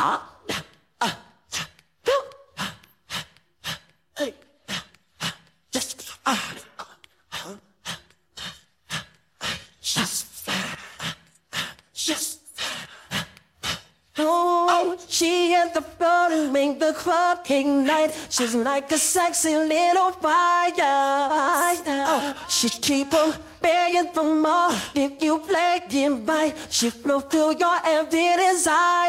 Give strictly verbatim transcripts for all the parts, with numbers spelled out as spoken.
Oh, she at the floor to make the club ignite. She's like a sexy little fire. Oh, she keep on begging for more. If you play it right, she flow through your every desire.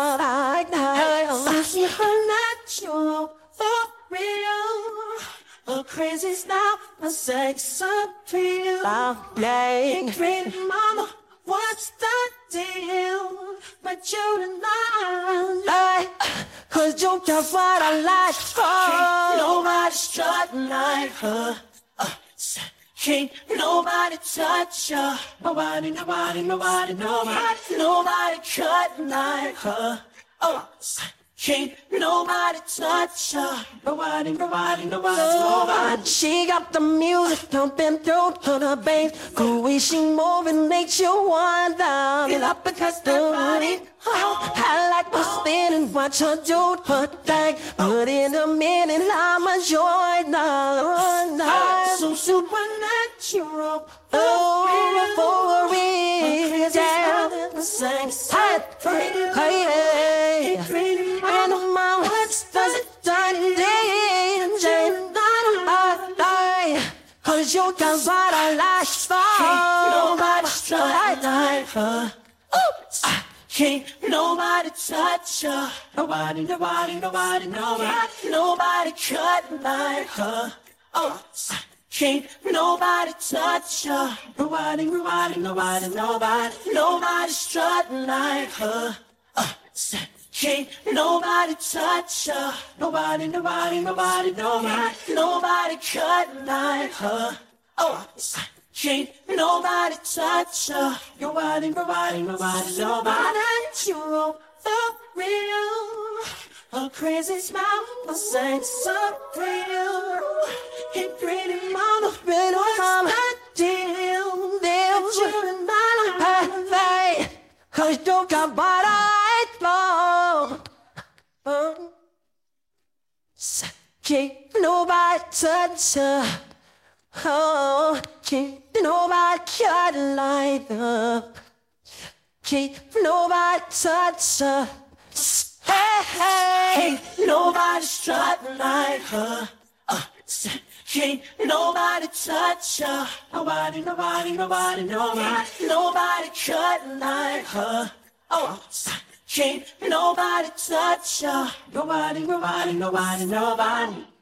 See her natural, for real. A crazy style, a sex appeal. I'm playing pretty mama. What's the deal? But you and I, cause you got what I like. Oh. Can't nobody strut like her. Uh, can't nobody touch her. Nobody, nobody, nobody, nobody, nobody cut like her. Oh. Can't nobody touch her. Nobody, nobody, nobody, nobody. She got the music pumping through to the bass. The way she moving makes you wonder. Get up because the body. Oh, I like to stand and watch her do her thing. But in a minute I'm a joy now. So supernatural. Oh, for real. Yeah. Hey, hey, hey. And my heart does it die dance. Cause you got what I like. Can't nobody strut like her. Can't nobody touch her. Nobody, nobody, nobody, nobody, nobody cut like her. Oh, can't nobody touch her. Nobody, nobody, nobody, nobody, nobody strut like her. Uh, can't nobody touch her. Nobody, nobody, nobody, nobody, nobody cut like her. Oh, can't nobody touch her. Nobody, nobody, nobody, nobody. You're the real. A crazy smile, a sex appeal. Hey, pretty mama, pretty mama, deal, deal. You and I, cause you got what I want. Um, can't nobody touch her. Oh, can't nobody cut like her. Can't nobody touch her. Hey, hey, nobody strut like her. Uh, can't nobody touch her. Nobody, nobody, nobody, nobody, nobody cut like her. Oh, can't nobody touch her. Nobody, nobody, nobody, nobody.